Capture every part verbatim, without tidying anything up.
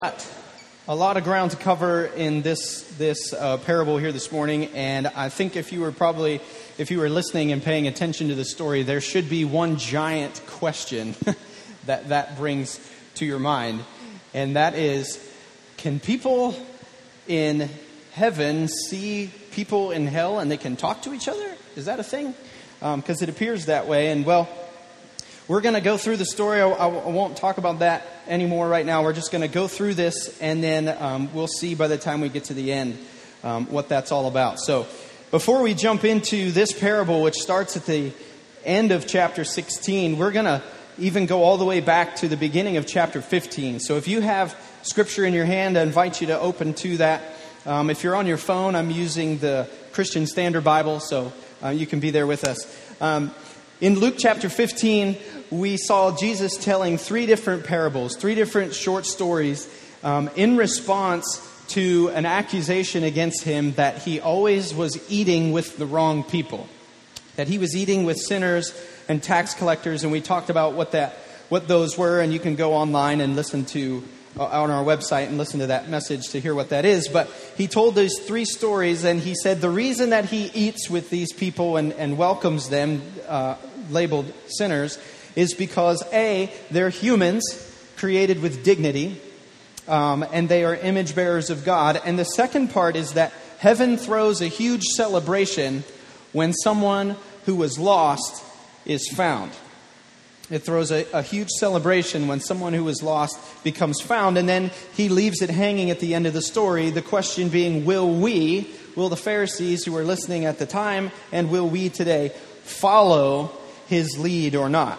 A lot of ground to cover in this this uh, parable here this morning, and I think if you were probably if you were listening and paying attention to the story, there should be one giant question that that brings to your mind, and that is: can people in heaven see people in hell and they can talk to each other? Is that a thing? Because um, it appears that way, and well. We're going to go through the story. I, I won't talk about that anymore right now. We're just going to go through this, and then um, we'll see by the time we get to the end um, what that's all about. So before we jump into this parable, which starts at the end of chapter sixteen, we're going to even go all the way back to the beginning of chapter fifteen. So if you have scripture in your hand, I invite you to open to that. Um, if you're on your phone, I'm using the Christian Standard Bible, so uh, you can be there with us. Um, in Luke chapter fifteen, we saw Jesus telling three different parables, three different short stories um, in response to an accusation against him that he always was eating with the wrong people, that he was eating with sinners and tax collectors. And we talked about what that, what those were, and you can go online and listen to uh, on our website and listen to that message to hear what that is. But he told those three stories, and he said the reason that he eats with these people and, and welcomes them, uh, labeled sinners, is because A, they're humans created with dignity, um, and they are image bearers of God. And the second part is that heaven throws a huge celebration when someone who was lost is found. It throws a, a huge celebration when someone who was lost becomes found. And then he leaves it hanging at the end of the story, the question being, will we, will the Pharisees who were listening at the time, and will we today follow his lead or not?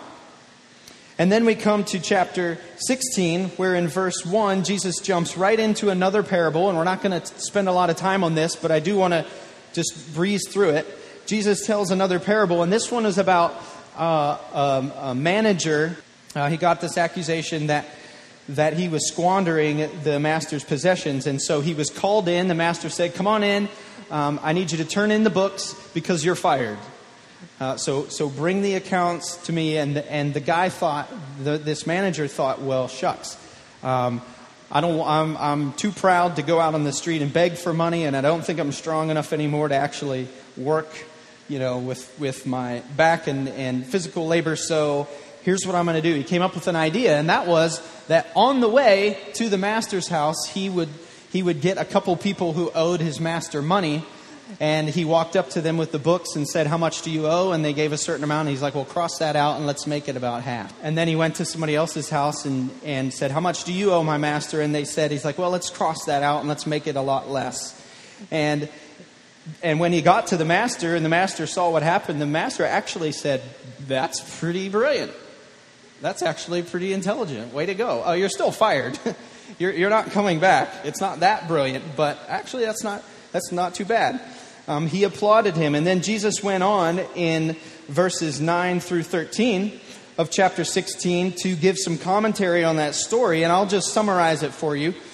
And then we come to chapter sixteen, where in verse one, Jesus jumps right into another parable. And we're not going to spend a lot of time on this, but I do want to just breeze through it. Jesus tells another parable, and this one is about uh, um, a manager. Uh, he got this accusation that that he was squandering the master's possessions. And so he was called in. The master said, come on in. Um, I need you to turn in the books because you're fired. Uh, so, so bring the accounts to me. And and the guy thought, the, this manager thought, well, shucks, um, I don't. I'm I'm too proud to go out on the street and beg for money, and I don't think I'm strong enough anymore to actually work, you know, with with my back and and physical labor. So here's what I'm going to do. He came up with an idea, and that was that on the way to the master's house, he would he would get a couple people who owed his master money. And he walked up to them with the books and said, how much do you owe? And they gave a certain amount. And he's like, well, cross that out and let's make it about half. And then he went to somebody else's house and, and said, how much do you owe my master? And they said, he's like, well, let's cross that out and let's make it a lot less. And and when he got to the master and the master saw what happened, the master actually said, that's pretty brilliant. That's actually pretty intelligent. Way to go. Oh, you're still fired. you're, you're not coming back. It's not that brilliant, but actually that's not that's not too bad. Um, he applauded him. And then Jesus went on in verses nine through thirteen of chapter sixteen to give some commentary on that story. And I'll just summarize it for you.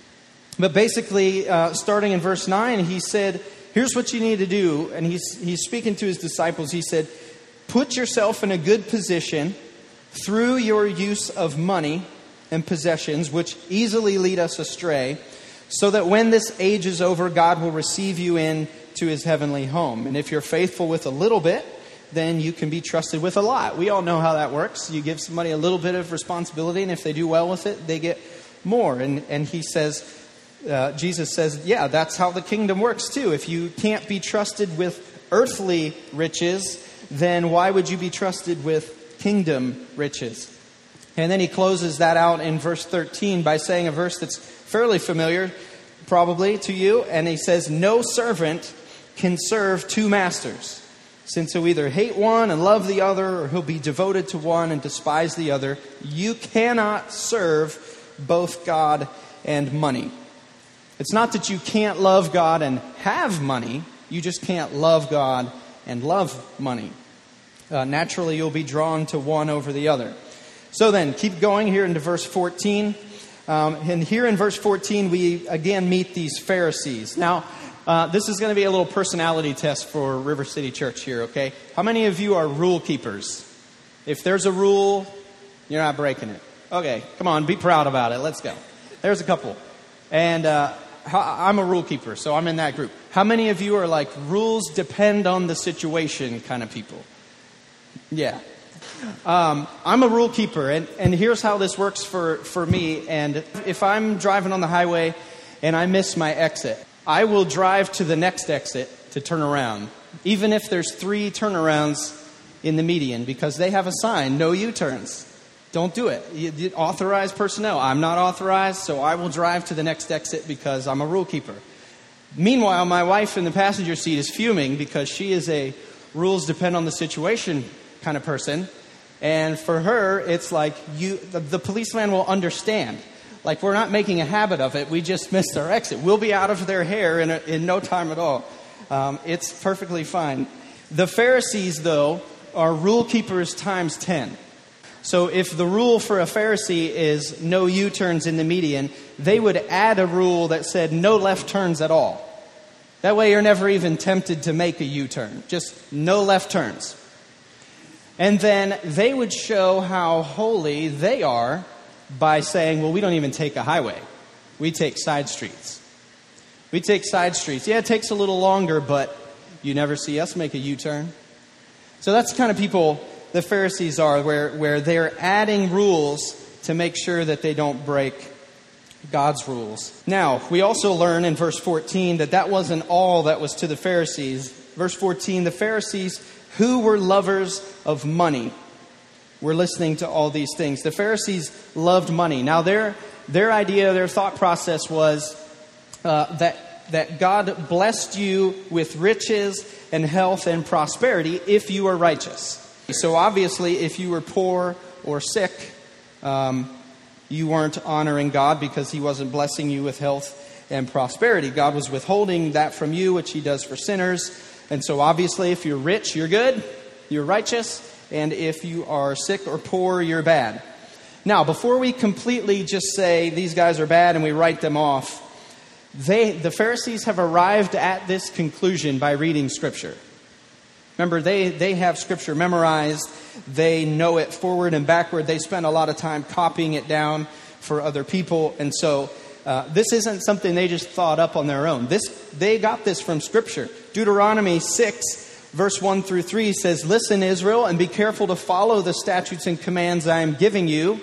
But basically, uh, starting in verse nine, he said, here's what you need to do. And he's, he's speaking to his disciples. He said, put yourself in a good position through your use of money and possessions, which easily lead us astray, so that when this age is over, God will receive you in to his heavenly home. And if you're faithful with a little bit, then you can be trusted with a lot. We all know how that works. You give somebody a little bit of responsibility, and if they do well with it, they get more. And and he says, uh, Jesus says, yeah, that's how the kingdom works too. If you can't be trusted with earthly riches, then why would you be trusted with kingdom riches? And then he closes that out in verse thirteen by saying a verse that's fairly familiar, probably to you. And he says, no servant can serve two masters, since he'll either hate one and love the other, or he'll be devoted to one and despise the other. You cannot serve both God and money. It's not that you can't love God and have money. You just can't love God and love money. Uh, naturally, you'll be drawn to one over the other. So then, keep going here into verse fourteen. Um, and here in verse fourteen, we again meet these Pharisees. Now, uh, this is going to be a little personality test for River City Church here, okay? How many of you are rule keepers? If there's a rule, you're not breaking it. Okay, come on, be proud about it. Let's go. There's a couple. And uh, I'm a rule keeper, so I'm in that group. How many of you are like rules depend on the situation kind of people? Yeah. Um, I'm a rule keeper, and, and here's how this works for, for me. And if I'm driving on the highway and I miss my exit, I will drive to the next exit to turn around, even if there's three turnarounds in the median, because they have a sign, no U-turns. Don't do it. You, you, authorized personnel. I'm not authorized, so I will drive to the next exit because I'm a rule keeper. Meanwhile, my wife in the passenger seat is fuming because she is a rules depend on the situation kind of person. And for her, it's like you, the, the policeman will understand. Like, we're not making a habit of it. We just missed our exit. We'll be out of their hair in, a, in no time at all. Um, it's perfectly fine. The Pharisees, though, are rule keepers times ten. So if the rule for a Pharisee is no U-turns in the median, they would add a rule that said no left turns at all. That way you're never even tempted to make a U-turn. Just no left turns. And then they would show how holy they are by saying, well, we don't even take a highway. We take side streets. We take side streets. Yeah, it takes a little longer, but you never see us make a U-turn. So that's the kind of people the Pharisees are, where, where they're adding rules to make sure that they don't break God's rules. Now, we also learn in verse fourteen that that wasn't all that was to the Pharisees. Verse fourteen, the Pharisees who were lovers of money were listening to all these things. The Pharisees loved money. Now, their their idea, their thought process was uh, that that God blessed you with riches and health and prosperity if you were righteous. So obviously, if you were poor or sick, um, you weren't honoring God because He wasn't blessing you with health and prosperity. God was withholding that from you, which He does for sinners. And so obviously, if you're rich, you're good, you're righteous. And if you are sick or poor, you're bad. Now, before we completely just say these guys are bad and we write them off, they, the Pharisees have arrived at this conclusion by reading Scripture. Remember, they, they have Scripture memorized. They know it forward and backward. They spend a lot of time copying it down for other people. And so uh, this isn't something they just thought up on their own. This They got this from Scripture. Deuteronomy six, verse one through three says, "Listen, Israel, and be careful to follow the statutes and commands I am giving you,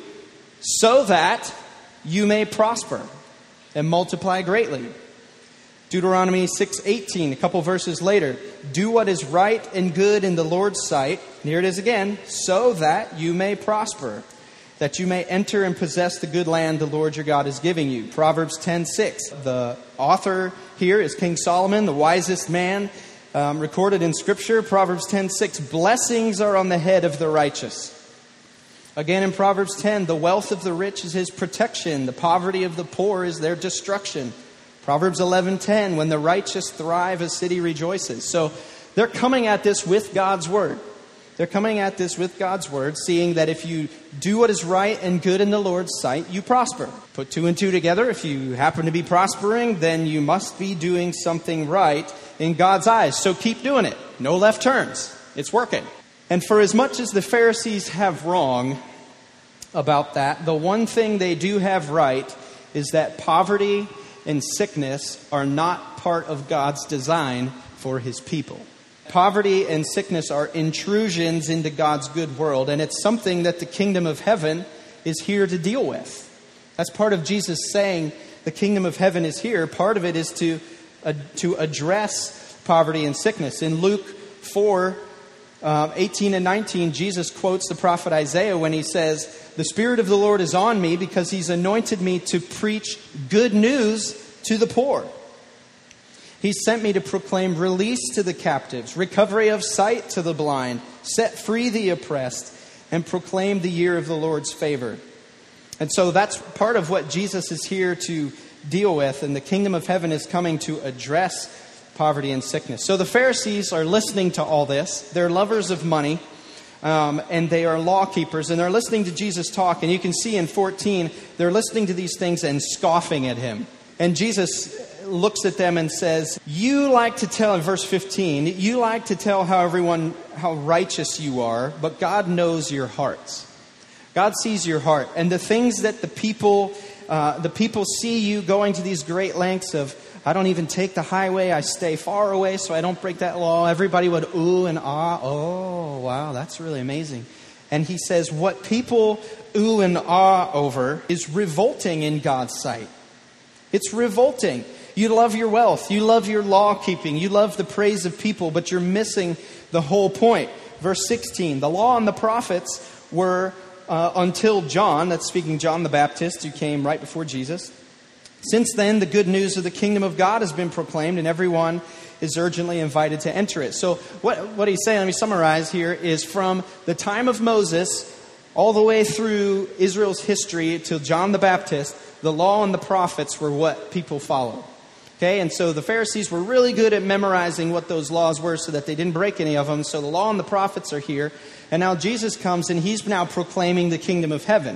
so that you may prosper and multiply greatly." Deuteronomy six eighteen, a couple verses later, "Do what is right and good in the Lord's sight," here it is again, "so that you may prosper, that you may enter and possess the good land the Lord your God is giving you." Proverbs ten six, the author here is King Solomon, the wisest man um, recorded in Scripture. Proverbs ten six, "Blessings are on the head of the righteous." Again in Proverbs ten, "The wealth of the rich is his protection, the poverty of the poor is their destruction." Proverbs eleven ten, "When the righteous thrive, a city rejoices." So they're coming at this with God's Word. They're coming at this with God's Word, seeing that if you do what is right and good in the Lord's sight, you prosper. Put two and two together. If you happen to be prospering, then you must be doing something right in God's eyes. So keep doing it. No left turns. It's working. And for as much as the Pharisees have wrong about that, the one thing they do have right is that poverty and sickness are not part of God's design for His people. Poverty and sickness are intrusions into God's good world, and it's something that the kingdom of heaven is here to deal with. That's part of Jesus saying the kingdom of heaven is here. Part of it is to, uh, to address poverty and sickness. In Luke four, uh, eighteen and nineteen, Jesus quotes the prophet Isaiah when he says, "The Spirit of the Lord is on me because He's anointed me to preach good news to the poor. He sent me to proclaim release to the captives, recovery of sight to the blind, set free the oppressed, and proclaim the year of the Lord's favor." And so that's part of what Jesus is here to deal with. And the kingdom of heaven is coming to address poverty and sickness. So the Pharisees are listening to all this. They're lovers of money. Um, and they are law keepers, and they're listening to Jesus talk. And you can see in fourteen, they're listening to these things and scoffing at Him. And Jesus looks at them and says, "You like to tell," in verse fifteen, "you like to tell how everyone, how righteous you are, but God knows your hearts." God sees your heart. And the things that the people uh, the people see you going to these great lengths of, I don't even take the highway, I stay far away so I don't break that law. Everybody would ooh and ah, oh, wow, that's really amazing. And he says, what people ooh and ah over is revolting in God's sight. It's revolting. You love your wealth. You love your law keeping. You love the praise of people, but you're missing the whole point. Verse sixteen, the law and the prophets were uh, until John, that's speaking John the Baptist, who came right before Jesus. Since then, the good news of the kingdom of God has been proclaimed, and everyone is urgently invited to enter it. So what, what he's saying, let me summarize here, is from the time of Moses all the way through Israel's history till John the Baptist, the law and the prophets were what people followed. Okay, and so the Pharisees were really good at memorizing what those laws were so that they didn't break any of them. So the law and the prophets are here. And now Jesus comes and he's now proclaiming the kingdom of heaven.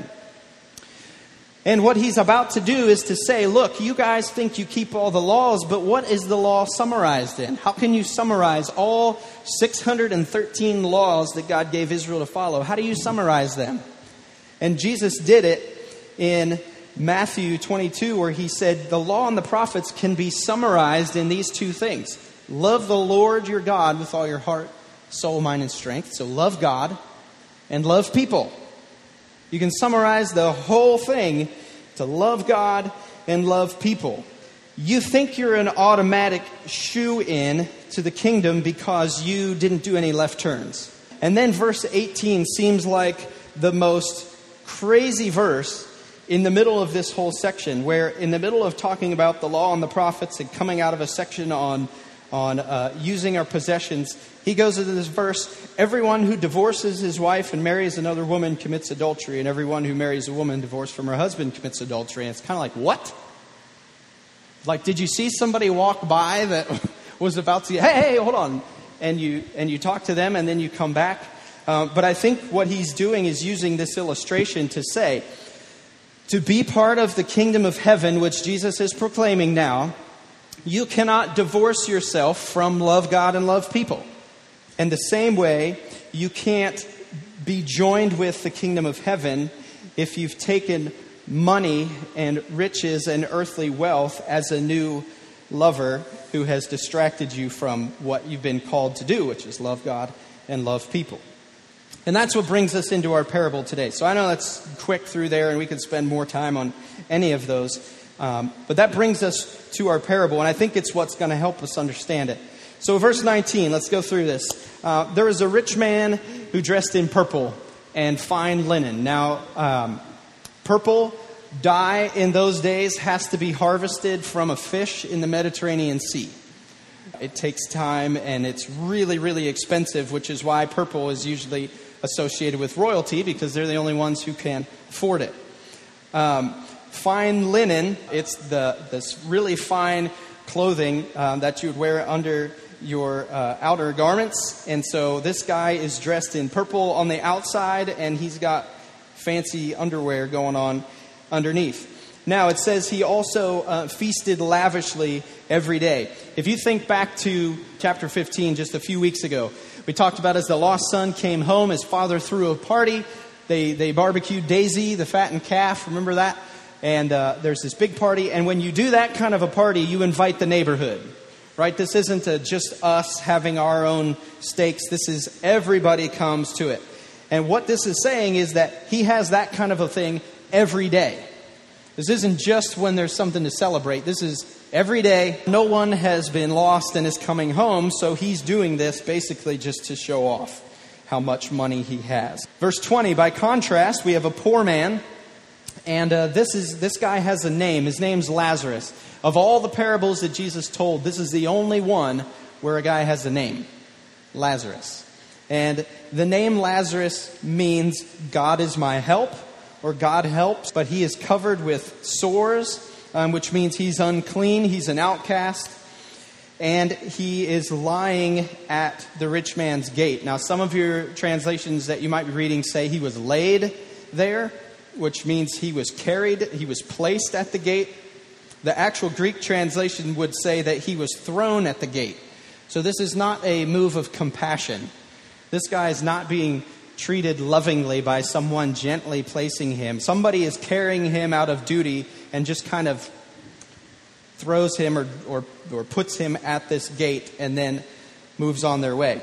And what he's about to do is to say, look, you guys think you keep all the laws, but what is the law summarized in? How can you summarize all six hundred thirteen laws that God gave Israel to follow? How do you summarize them? And Jesus did it in Matthew twenty-two, where he said, the law and the prophets can be summarized in these two things. Love the Lord your God with all your heart, soul, mind, and strength. So love God and love people. You can summarize the whole thing to love God and love people. You think you're an automatic shoe-in to the kingdom because you didn't do any left turns. And then verse eighteen seems like the most crazy verse in the middle of this whole section, where in the middle of talking about the law and the prophets and coming out of a section on on uh, using our possessions, he goes into this verse, everyone who divorces his wife and marries another woman commits adultery, and everyone who marries a woman divorced from her husband commits adultery. And it's kind of like, what? Like, did you see somebody walk by that was about to, hey, hey, hold on, and you and you talk to them and then you come back? Uh, but I think what he's doing is using this illustration to say, to be part of the kingdom of heaven, which Jesus is proclaiming now, you cannot divorce yourself from love God and love people. And the same way, you can't be joined with the kingdom of heaven if you've taken money and riches and earthly wealth as a new lover who has distracted you from what you've been called to do, which is love God and love people. And that's what brings us into our parable today. So I know that's quick through there, and we could spend more time on any of those. Um, but that brings us to our parable, and I think it's what's going to help us understand it. So verse nineteen, let's go through this. Uh, there was a rich man who dressed in purple and fine linen. Now, um, purple dye in those days has to be harvested from a fish in the Mediterranean Sea. It takes time, and it's really, really expensive, which is why purple is usually associated with royalty, because they're the only ones who can afford it. Um, fine linen, it's the this really fine clothing um, that you would wear under your uh, outer garments. And so this guy is dressed in purple on the outside, and he's got fancy underwear going on underneath. Now, it says he also uh, feasted lavishly every day. If you think back to chapter fifteen, just a few weeks ago, we talked about as the lost son came home, his father threw a party. They they barbecued Daisy, the fattened calf. Remember that? And uh, there's this big party. And when you do that kind of a party, you invite the neighborhood, right? This isn't a, just us having our own steaks. This is everybody comes to it. And what this is saying is that he has that kind of a thing every day. This isn't just when there's something to celebrate. This is every day. No one has been lost and is coming home, so he's doing this basically just to show off how much money he has. Verse twenty, by contrast, we have a poor man, and uh, this is this guy has a name. His name's Lazarus. Of all the parables that Jesus told, this is the only one where a guy has a name, Lazarus. And the name Lazarus means God is my help, or God helps, but he is covered with sores, um, which means he's unclean, he's an outcast, and he is lying at the rich man's gate. Now, some of your translations that you might be reading say he was laid there, which means he was carried, he was placed at the gate. The actual Greek translation would say that he was thrown at the gate. So this is not a move of compassion. This guy is not being treated lovingly by someone gently placing him. Somebody is carrying him out of duty and just kind of throws him or, or, or puts him at this gate and then moves on their way.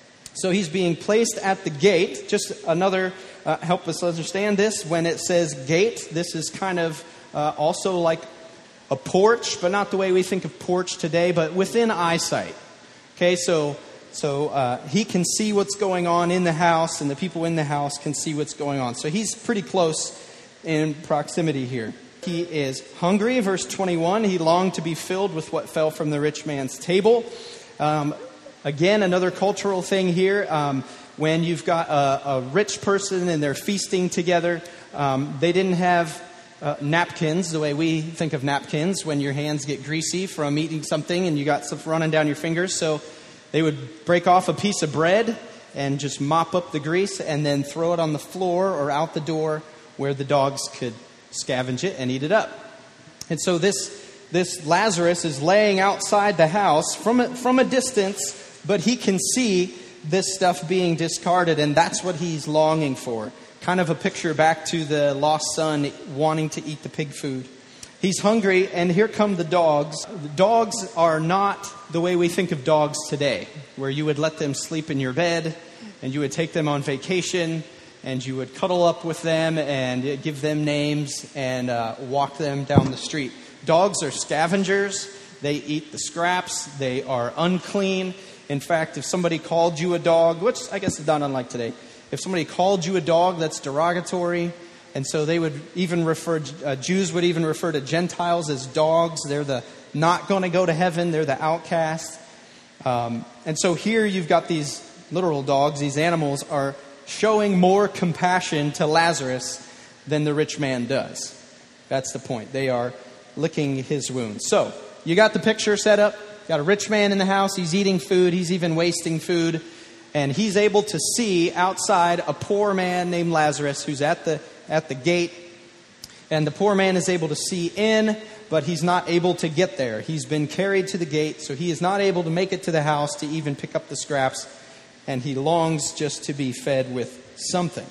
So he's being placed at the gate. Just another, uh, help us understand this. When it says gate, this is kind of uh, also like a porch, but not the way we think of porch today, but within eyesight. Okay, so so uh, he can see what's going on in the house, and the people in the house can see what's going on. So he's pretty close in proximity here. He is hungry, verse twenty-one. He longed to be filled with what fell from the rich man's table. Um, again, another cultural thing here. Um, when you've got a, a rich person and they're feasting together, um, they didn't have uh, napkins the way we think of napkins when your hands get greasy from eating something and you got stuff running down your fingers. So they would break off a piece of bread and just mop up the grease and then throw it on the floor or out the door where the dogs could scavenge it and eat it up. And so this this Lazarus is laying outside the house from a, from a distance, but he can see this stuff being discarded, and that's what he's longing for. Kind of a picture back to the lost son wanting to eat the pig food. He's hungry, and here come the dogs. The dogs are not the way we think of dogs today, where you would let them sleep in your bed, and you would take them on vacation, and you would cuddle up with them and give them names and uh, walk them down the street. Dogs are scavengers. They eat the scraps. They are unclean. In fact, if somebody called you a dog, which I guess is not unlike today, if somebody called you a dog, that's derogatory. And so they would even refer, uh, Jews would even refer to Gentiles as dogs. They're the not going to go to heaven. They're the outcasts. Um, and so here you've got these literal dogs. These animals are showing more compassion to Lazarus than the rich man does. That's the point. They are licking his wounds. So you got the picture set up. Got a rich man in the house. He's eating food. He's even wasting food. And he's able to see outside a poor man named Lazarus who's at the at the gate. And the poor man is able to see in, but he's not able to get there. He's been carried to the gate, so he is not able to make it to the house to even pick up the scraps. And he longs just to be fed with something.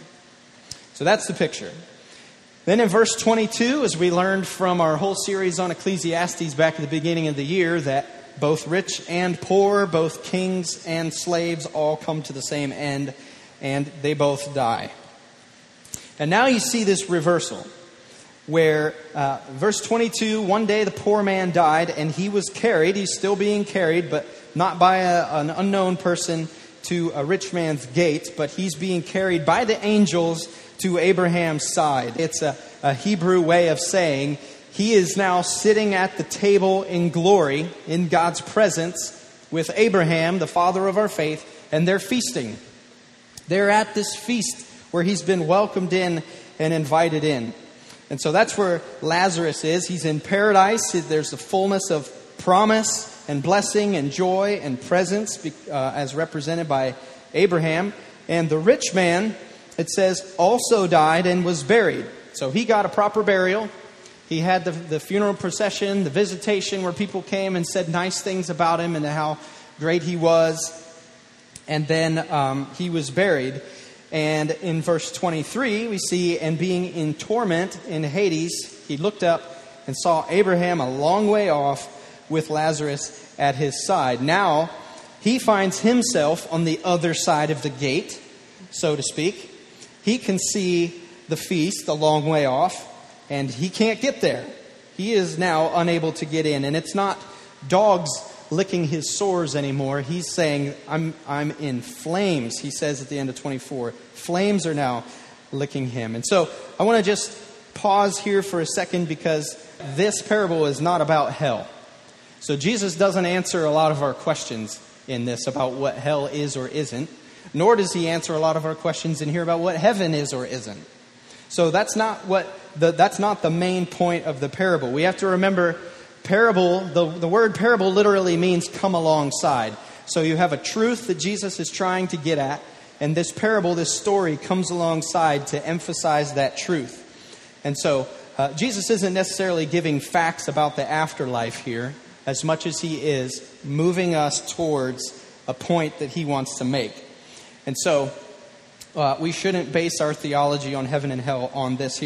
So that's the picture. Then in verse twenty-two, as we learned from our whole series on Ecclesiastes back at the beginning of the year, that both rich and poor, both kings and slaves, all come to the same end, and they both die. And now you see this reversal, where uh, verse twenty-two, one day the poor man died, and he was carried, he's still being carried, but not by a, an unknown person to a rich man's gate, but he's being carried by the angels to Abraham's side. It's a, a Hebrew way of saying he is now sitting at the table in glory, in God's presence, with Abraham, the father of our faith, and they're feasting. They're at this feast where he's been welcomed in and invited in. And so that's where Lazarus is. He's in paradise. There's the fullness of promise and blessing and joy and presence uh, as represented by Abraham. And the rich man, it says, also died and was buried. So he got a proper burial. He had the, the funeral procession, the visitation where people came and said nice things about him and how great he was. And then um, he was buried. And in verse twenty-three, we see, and being in torment in Hades, he looked up and saw Abraham a long way off with Lazarus at his side. Now, he finds himself on the other side of the gate, so to speak. He can see the feast a long way off, and he can't get there. He is now unable to get in. And it's not dogs licking his sores anymore. He's saying, I'm I'm in flames, he says at the end of twenty-four. Flames are now licking him. And so I want to just pause here for a second, because this parable is not about hell. So Jesus doesn't answer a lot of our questions in this about what hell is or isn't, nor does he answer a lot of our questions in here about what heaven is or isn't. So that's not what the that's not the main point of the parable. We have to remember, parable, the, the word parable literally means come alongside. So you have a truth that Jesus is trying to get at, and this parable, this story, comes alongside to emphasize that truth. And so uh, Jesus isn't necessarily giving facts about the afterlife here, as much as he is moving us towards a point that he wants to make. And so uh, we shouldn't base our theology on heaven and hell on this here.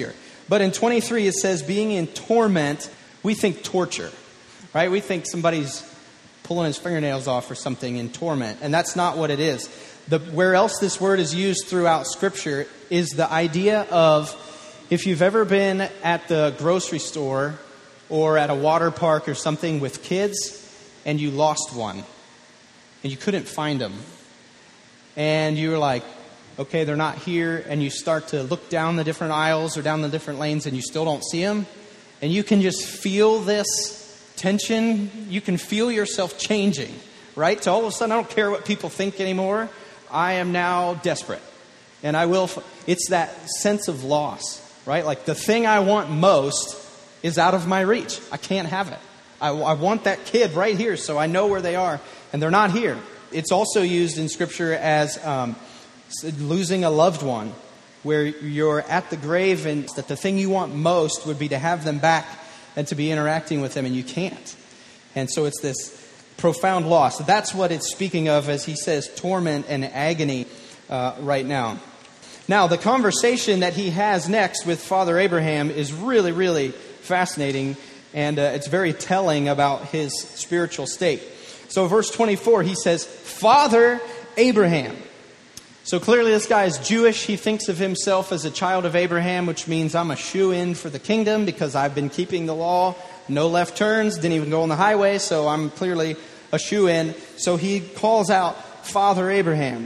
But in twenty-three, it says, being in torment, we think torture, right? We think somebody's pulling his fingernails off or something in torment. And that's not what it is. The, where else this word is used throughout Scripture is the idea of, if you've ever been at the grocery store or at a water park or something with kids and you lost one and you couldn't find them. And you were like, okay, they're not here. And you start to look down the different aisles or down the different lanes and you still don't see them. And you can just feel this tension. You can feel yourself changing, right? So all of a sudden, I don't care what people think anymore. I am now desperate. And I will, it's that sense of loss, right? Like the thing I want most is out of my reach. I can't have it. I, I want that kid right here so I know where they are. And they're not here. It's also used in Scripture as um, losing a loved one, where you're at the grave and that the thing you want most would be to have them back and to be interacting with them, and you can't. And so it's this profound loss. That's what it's speaking of as he says torment and agony uh, right now. Now, the conversation that he has next with Father Abraham is really, really fascinating, and uh, it's very telling about his spiritual state. So verse twenty-four, he says, Father Abraham. So clearly this guy is Jewish. He thinks of himself as a child of Abraham, which means I'm a shoo-in for the kingdom because I've been keeping the law. No left turns, didn't even go on the highway, so I'm clearly a shoo-in. So he calls out Father Abraham.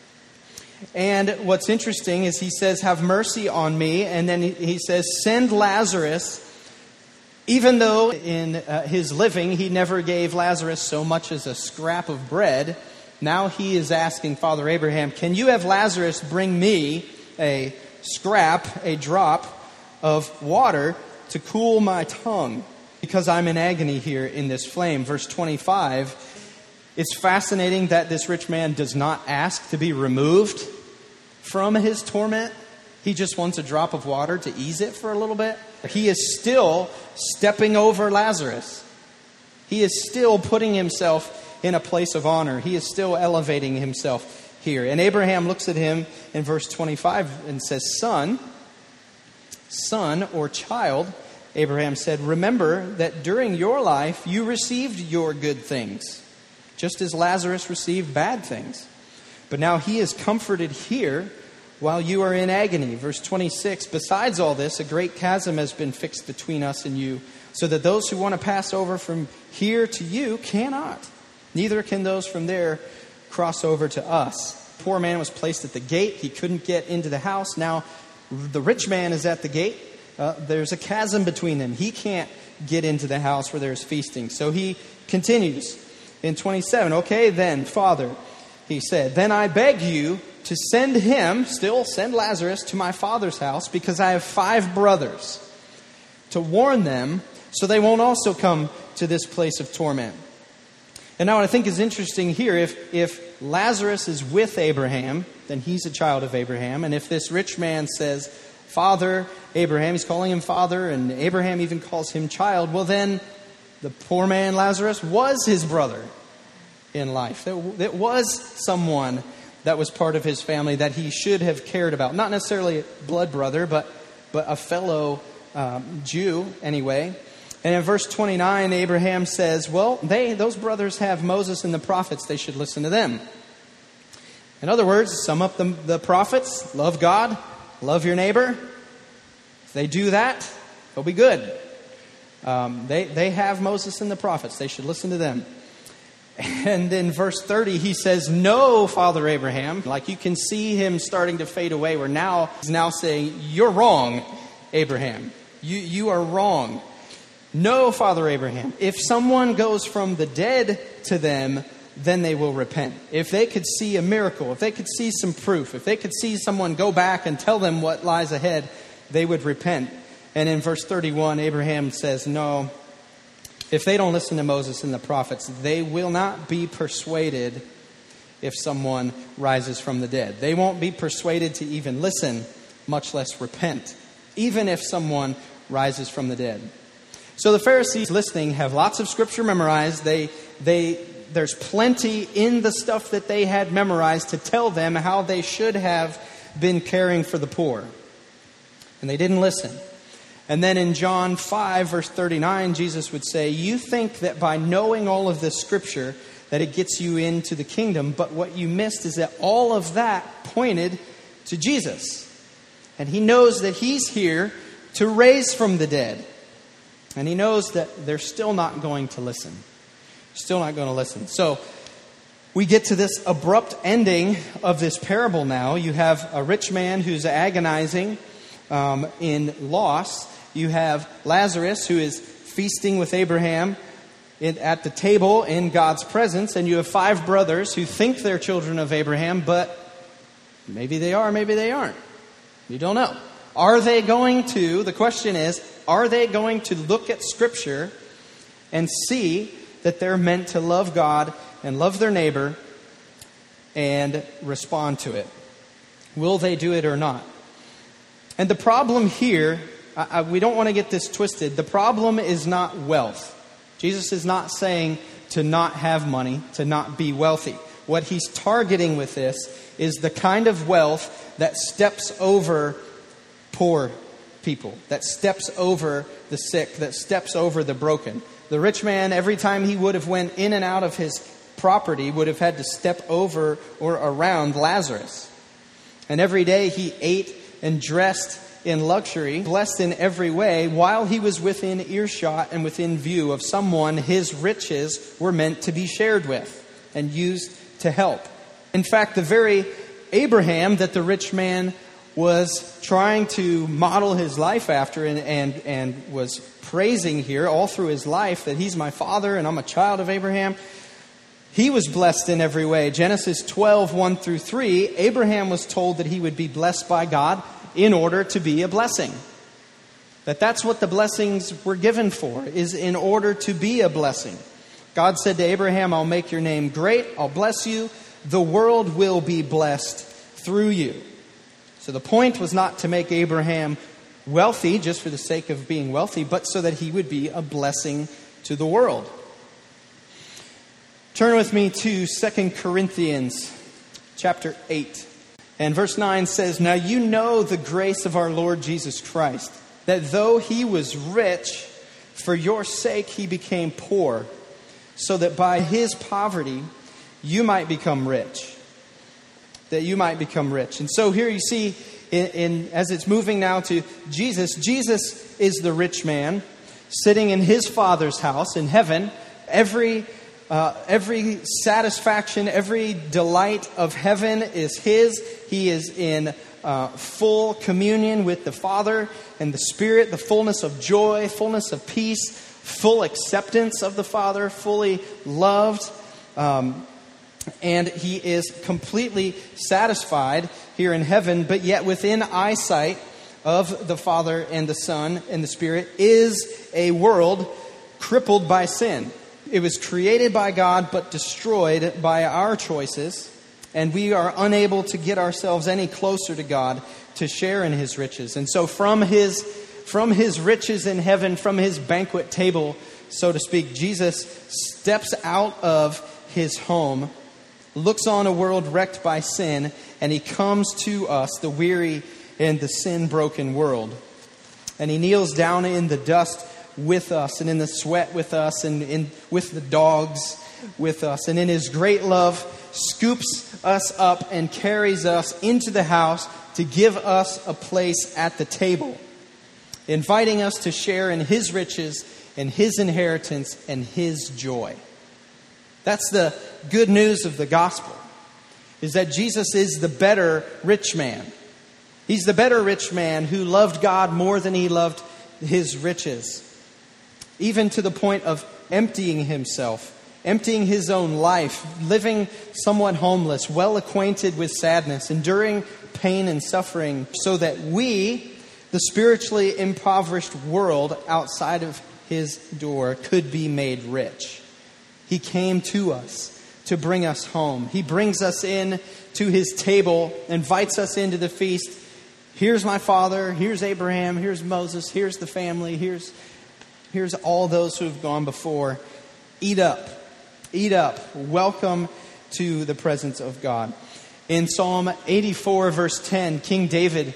And what's interesting is he says, have mercy on me. And then he says, send Lazarus. Even though in uh, his living he never gave Lazarus so much as a scrap of bread, now he is asking Father Abraham, can you have Lazarus bring me a scrap, a drop of water to cool my tongue? Because I'm in agony here in this flame. Verse twenty-five, it's fascinating that this rich man does not ask to be removed from his torment. He just wants a drop of water to ease it for a little bit. He is still stepping over Lazarus. He is still putting himself in a place of honor. He is still elevating himself here. And Abraham looks at him in verse twenty-five and says, Son, son or child, Abraham said, remember that during your life you received your good things, just as Lazarus received bad things. But now he is comforted here while you are in agony. Verse twenty-six, besides all this, a great chasm has been fixed between us and you, so that those who want to pass over from here to you cannot. Neither can those from there cross over to us. The poor man was placed at the gate. He couldn't get into the house. Now the rich man is at the gate. Uh, there's a chasm between them. He can't get into the house where there's feasting. So he continues in twenty-seven. Okay, then, Father, he said, then I beg you to send him, still send Lazarus to my father's house, because I have five brothers, to warn them so they won't also come to this place of torment. And now what I think is interesting here, if, if Lazarus is with Abraham, then he's a child of Abraham. And if this rich man says, Father Abraham, he's calling him father, and Abraham even calls him child, well then the poor man Lazarus was his brother in life. It was someone that was part of his family that he should have cared about. Not necessarily a blood brother, but, but a fellow um, Jew anyway. And in verse twenty-nine, Abraham says, well, they those brothers have Moses and the prophets. They should listen to them. In other words, sum up the, the prophets. Love God. Love your neighbor. If they do that, they'll be good. Um, they, they have Moses and the prophets. They should listen to them. And in verse thirty, he says, no, Father Abraham. Like you can see him starting to fade away, where now he's now saying, you're wrong, Abraham. You, you are wrong. No, Father Abraham. If someone goes from the dead to them, then they will repent. If they could see a miracle, if they could see some proof, if they could see someone go back and tell them what lies ahead, they would repent. And in verse thirty-one, Abraham says, no, if they don't listen to Moses and the prophets, they will not be persuaded if someone rises from the dead. They won't be persuaded to even listen, much less repent, even if someone rises from the dead. So the Pharisees listening have lots of scripture memorized. They, they, there's plenty in the stuff that they had memorized to tell them how they should have been caring for the poor. And they didn't listen. And then in John five, verse thirty-nine, Jesus would say, you think that by knowing all of this scripture that it gets you into the kingdom, but what you missed is that all of that pointed to Jesus. And he knows that he's here to raise from the dead. And he knows that they're still not going to listen. Still not going to listen. So we get to this abrupt ending of this parable now. You have a rich man who's agonizing um, in loss. You have Lazarus who is feasting with Abraham in, at the table in God's presence. And you have five brothers who think they're children of Abraham, but maybe they are, maybe they aren't. You don't know. Are they going to, the question is, are they going to look at Scripture and see that they're meant to love God and love their neighbor and respond to it? Will they do it or not? And the problem here, I, I, we don't want to get this twisted. The problem is not wealth. Jesus is not saying to not have money, to not be wealthy. What he's targeting with this is the kind of wealth that steps over poor people, that steps over the sick, that steps over the broken. The rich man, every time he would have went in and out of his property, would have had to step over or around Lazarus. And every day he ate and dressed in luxury, blessed in every way, while he was within earshot and within view of someone his riches were meant to be shared with and used to help. In fact, the very Abraham that the rich man was trying to model his life after and, and, and was praising here all through his life that he's my father and I'm a child of Abraham, he was blessed in every way. Genesis twelve, one through three, Abraham was told that he would be blessed by God in order to be a blessing. That that's what the blessings were given for, is in order to be a blessing. God said to Abraham, I'll make your name great, I'll bless you, the world will be blessed through you. So the point was not to make Abraham wealthy just for the sake of being wealthy, but so that he would be a blessing to the world. Turn with me to Second Corinthians chapter eight. And verse nine says, now you know the grace of our Lord Jesus Christ, that though he was rich, for your sake he became poor, so that by his poverty you might become rich. That you might become rich. And so here you see, in, in as it's moving now to Jesus, Jesus is the rich man sitting in his Father's house in heaven. Every uh, every satisfaction, every delight of heaven is his. He is in uh, full communion with the Father and the Spirit, the fullness of joy, fullness of peace, full acceptance of the Father, fully loved. Um, And he is completely satisfied here in heaven, but yet within eyesight of the Father and the Son and the Spirit is a world crippled by sin. It was created by God, but destroyed by our choices. And we are unable to get ourselves any closer to God to share in his riches. And so from his, from his riches in heaven, from his banquet table, so to speak, Jesus steps out of his home, looks on a world wrecked by sin, and he comes to us, the weary and the sin-broken world. And he kneels down in the dust with us, and in the sweat with us, and in with the dogs with us. And in his great love, scoops us up and carries us into the house to give us a place at the table, inviting us to share in his riches and his inheritance and his joy. That's the good news of the gospel, is that Jesus is the better rich man. He's the better rich man who loved God more than he loved his riches, even to the point of emptying himself, emptying his own life, living somewhat homeless, well acquainted with sadness, enduring pain and suffering, so that we, the spiritually impoverished world outside of his door, could be made rich. He came to us to bring us home. He brings us in to his table, invites us into the feast. Here's my father, here's Abraham, here's Moses, here's the family, here's, here's all those who have gone before. Eat up, eat up. Welcome to the presence of God. In Psalm eighty-four, verse ten, King David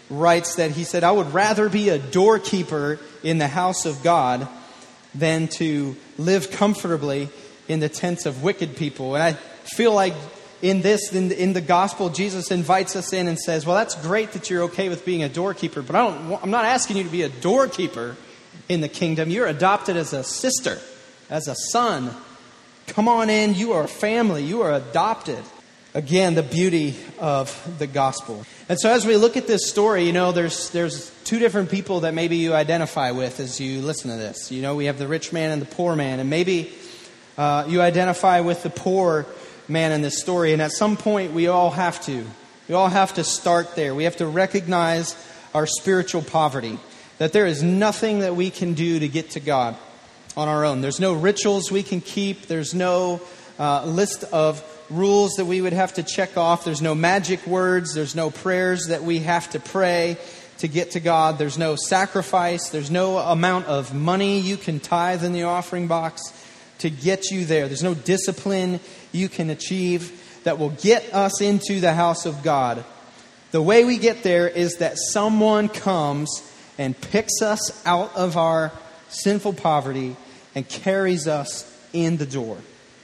writes that he said, I would rather be a doorkeeper in the house of God than to live comfortably in the tents of wicked people. And I feel like in this, in the, in the gospel, Jesus invites us in and says, well, that's great that you're okay with being a doorkeeper, but I don't, I'm not asking you to be a doorkeeper in the kingdom. You're adopted as a sister, as a son. Come on in. You are family. You are adopted. Again, the beauty of the gospel. And so as we look at this story, you know, there's there's two different people that maybe you identify with as you listen to this. You know, we have the rich man and the poor man. And maybe uh, you identify with the poor man in this story. And at some point, we all have to. We all have to start there. We have to recognize our spiritual poverty. That there is nothing that we can do to get to God on our own. There's no rituals we can keep. There's no uh, list of rules that we would have to check off. There's no magic words. There's no prayers that we have to pray to get to God. There's no sacrifice. There's no amount of money you can tithe in the offering box to get you there. There's no discipline you can achieve that will get us into the house of God. The way we get there is that someone comes and picks us out of our sinful poverty and carries us in the door.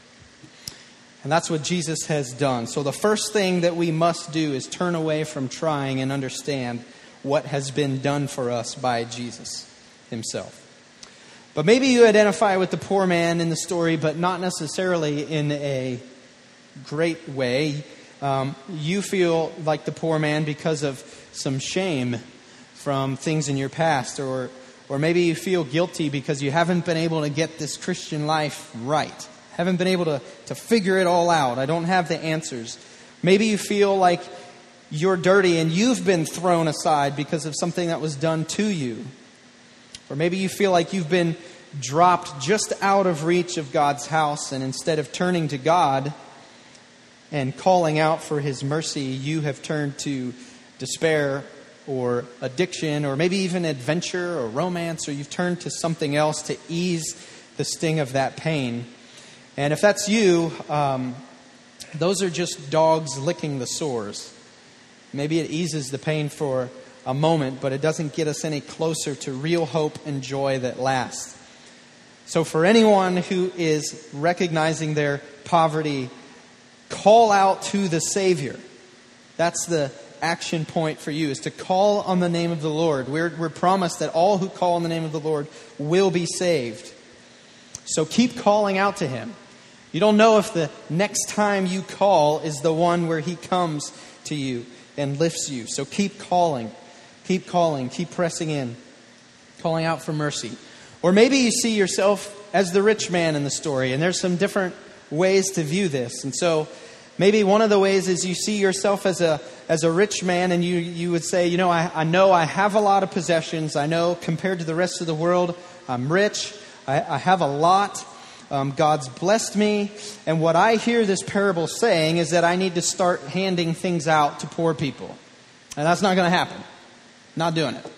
And that's what Jesus has done. So the first thing that we must do is turn away from trying and understand what has been done for us by Jesus himself. But maybe you identify with the poor man in the story, but not necessarily in a great way. Um, you feel like the poor man because of some shame from things in your past, or or maybe you feel guilty because you haven't been able to get this Christian life right. Haven't been able to, to figure it all out. I don't have the answers. Maybe you feel like you're dirty and you've been thrown aside because of something that was done to you. Or maybe you feel like you've been dropped just out of reach of God's house, and instead of turning to God and calling out for His mercy, you have turned to despair or addiction, or maybe even adventure or romance, or you've turned to something else to ease the sting of that pain. And if that's you, um, those are just dogs licking the sores. Maybe it eases the pain for a moment, but it doesn't get us any closer to real hope and joy that lasts. So for anyone who is recognizing their poverty, call out to the Savior. That's the action point for you, is to call on the name of the Lord. We're, we're promised that all who call on the name of the Lord will be saved. So keep calling out to Him. You don't know if the next time you call is the one where He comes to you and lifts you. So keep calling, keep calling, keep pressing in, calling out for mercy. Or maybe you see yourself as the rich man in the story, and there's some different ways to view this. And so maybe one of the ways is you see yourself as a as a rich man, and you, you would say, you know, I, I know I have a lot of possessions. I know compared to the rest of the world, I'm rich. I, I have a lot. Um, God's blessed me. And what I hear this parable saying is that I need to start handing things out to poor people. And that's not going to happen. Not doing it.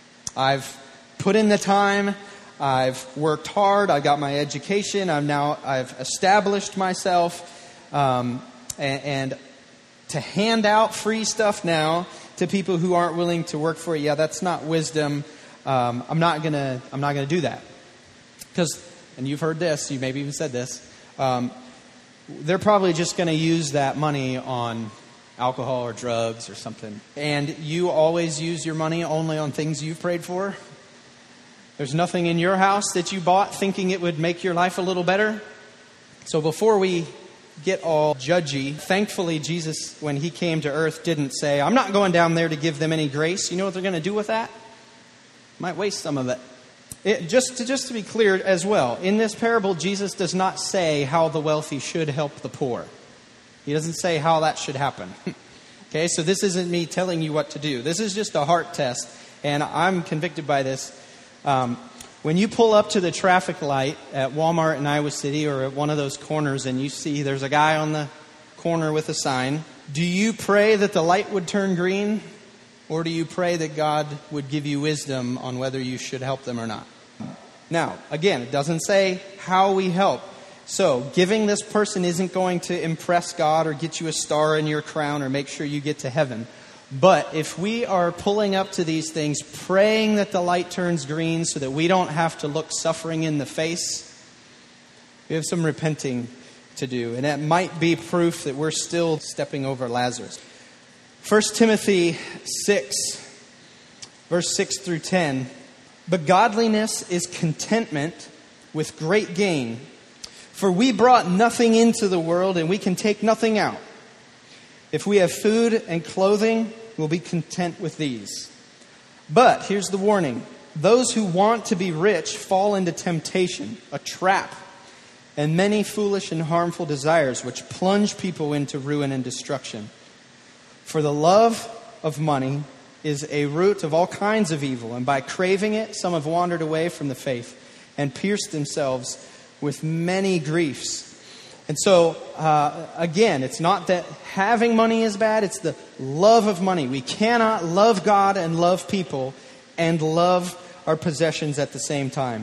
I've put in the time. I've worked hard. I got my education. I'm now, I've established myself. Um, and, and to hand out free stuff now to people who aren't willing to work for it, yeah, that's not wisdom. Um, I'm not gonna, I'm not gonna do that. Because, and you've heard this, you maybe even said this, um, they're probably just going to use that money on alcohol or drugs or something. And you always use your money only on things you've prayed for. There's nothing in your house that you bought thinking it would make your life a little better. So before we get all judgy, thankfully Jesus, when He came to earth, didn't say, I'm not going down there to give them any grace. You know what they're going to do with that? Might waste some of it. It, just, to, just to be clear as well, in this parable, Jesus does not say how the wealthy should help the poor. He doesn't say how that should happen. Okay, so this isn't me telling you what to do. This is just a heart test, and I'm convicted by this. Um, when you pull up to the traffic light at Walmart in Iowa City, or at one of those corners, and you see there's a guy on the corner with a sign, do you pray that the light would turn green? Or do you pray that God would give you wisdom on whether you should help them or not? Now, again, it doesn't say how we help. So, giving this person isn't going to impress God or get you a star in your crown or make sure you get to heaven. But if we are pulling up to these things, praying that the light turns green so that we don't have to look suffering in the face, we have some repenting to do. And that might be proof that we're still stepping over Lazarus. First Timothy six, verse six through ten. But godliness is contentment with great gain. For we brought nothing into the world, and we can take nothing out. If we have food and clothing, we'll be content with these. But here's the warning. Those who want to be rich fall into temptation, a trap, and many foolish and harmful desires which plunge people into ruin and destruction. For the love of money is a root of all kinds of evil, and by craving it, some have wandered away from the faith and pierced themselves with many griefs. And so, uh, again, it's not that having money is bad, it's the love of money. We cannot love God and love people and love our possessions at the same time.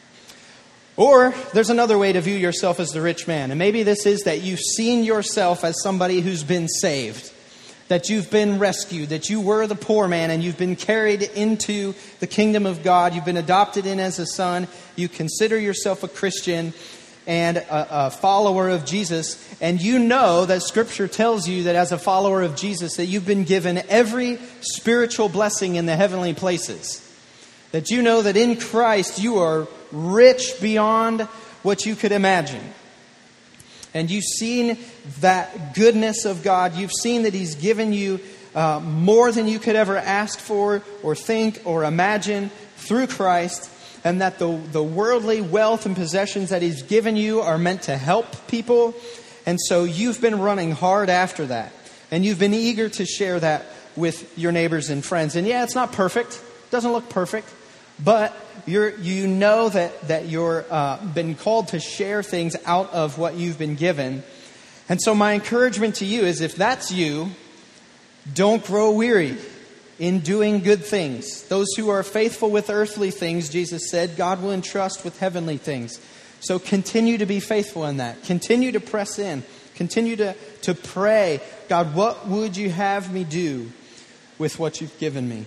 Or there's another way to view yourself as the rich man. And maybe this is that you've seen yourself as somebody who's been saved, that you've been rescued, that you were the poor man and you've been carried into the kingdom of God. You've been adopted in as a son. You consider yourself a Christian and a, a follower of Jesus. And you know that Scripture tells you that as a follower of Jesus, that you've been given every spiritual blessing in the heavenly places. That you know that in Christ you are rich beyond what you could imagine. And you've seen that goodness of God. You've seen that He's given you uh, more than you could ever ask for or think or imagine through Christ. And that the, the worldly wealth and possessions that He's given you are meant to help people. And so you've been running hard after that. And you've been eager to share that with your neighbors and friends. And yeah, it's not perfect. It doesn't look perfect. But you're, you know that, that you're uh, been called to share things out of what you've been given. And so my encouragement to you is, if that's you, don't grow weary in doing good things. Those who are faithful with earthly things, Jesus said, God will entrust with heavenly things. So continue to be faithful in that. Continue to press in. Continue to, to pray, God, what would you have me do with what you've given me?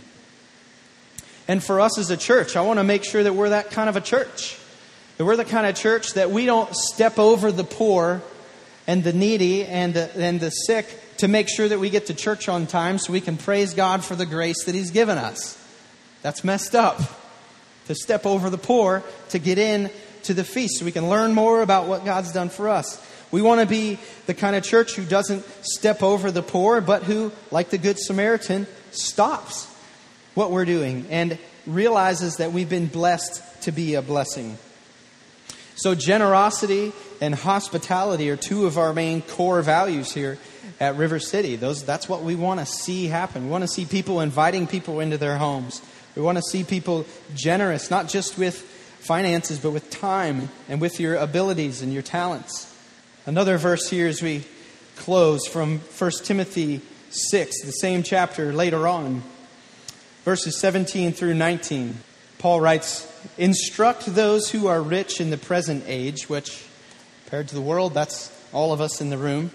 And for us as a church, I want to make sure that we're that kind of a church. That we're the kind of church that we don't step over the poor and the needy and the, and the sick to make sure that we get to church on time so we can praise God for the grace that He's given us. That's messed up. To step over the poor to get in to the feast so we can learn more about what God's done for us. We want to be the kind of church who doesn't step over the poor, but who, like the Good Samaritan, stops what we're doing and realizes that we've been blessed to be a blessing. So generosity and hospitality are two of our main core values here at River City. Those, that's what we want to see happen. We want to see people inviting people into their homes. We want to see people generous, not just with finances, but with time and with your abilities and your talents. Another verse here as we close from First Timothy six, the same chapter later on. Verses seventeen through nineteen, Paul writes, instruct those who are rich in the present age, which, compared to the world, that's all of us in the room.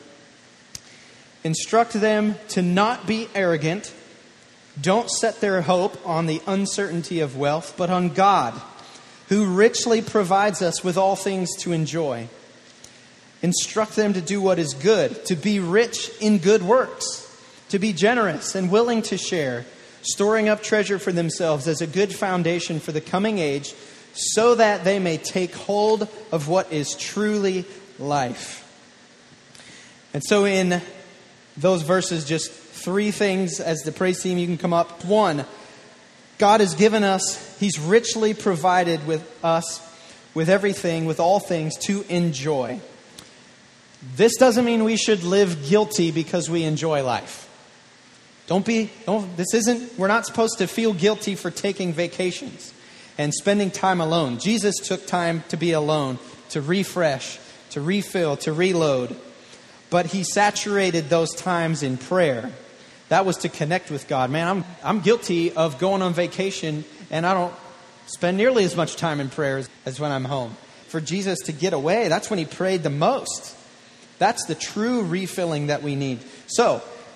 Instruct them to not be arrogant. Don't set their hope on the uncertainty of wealth, but on God, who richly provides us with all things to enjoy. Instruct them to do what is good, to be rich in good works, to be generous and willing to share, storing up treasure for themselves as a good foundation for the coming age, so that they may take hold of what is truly life. And so in those verses, just three things as the praise team, you can come up. One, God has given us, He's richly provided with us with everything, with all things to enjoy. This doesn't mean we should live guilty because we enjoy life. Don't be, don't, this isn't, we're not supposed to feel guilty for taking vacations and spending time alone. Jesus took time to be alone, to refresh, to refill, to reload. But He saturated those times in prayer. That was to connect with God. Man, I'm, I'm guilty of going on vacation and I don't spend nearly as much time in prayer as, as when I'm home. For Jesus to get away, that's when He prayed the most. That's the true refilling that we need. So,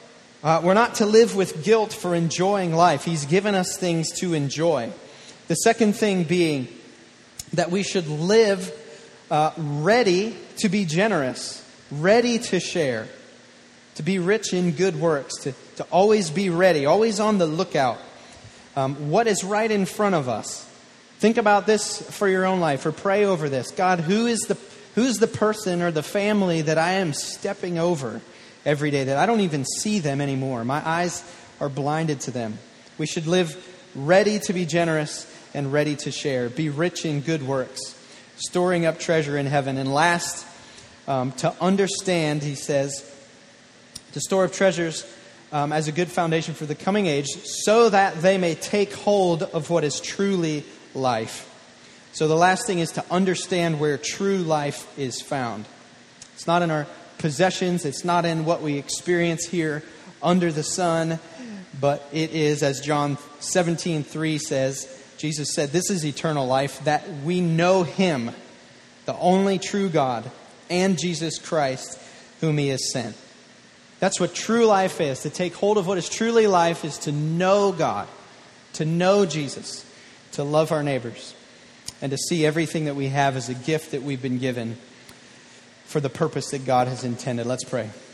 Uh, we're not to live with guilt for enjoying life. He's given us things to enjoy. The second thing being that we should live uh, ready to be generous, ready to share, to be rich in good works, to, to always be ready, always on the lookout. Um, what is right in front of us? Think about this for your own life, or pray over this. God, who is the who's the person or the family that I am stepping over every day, that I don't even see them anymore? My eyes are blinded to them. We should live ready to be generous and ready to share. Be rich in good works, storing up treasure in heaven. And last, um, to understand, he says, to store up treasures um, as a good foundation for the coming age, so that they may take hold of what is truly life. So the last thing is to understand where true life is found. It's not in our possessions. It's not in what we experience here under the sun. But it is, as John seventeen three says, Jesus said, this is eternal life, that we know Him, the only true God, and Jesus Christ, whom He has sent. That's what true life is. To take hold of what is truly life is to know God, to know Jesus, to love our neighbors, and to see everything that we have as a gift that we've been given for the purpose that God has intended. Let's pray.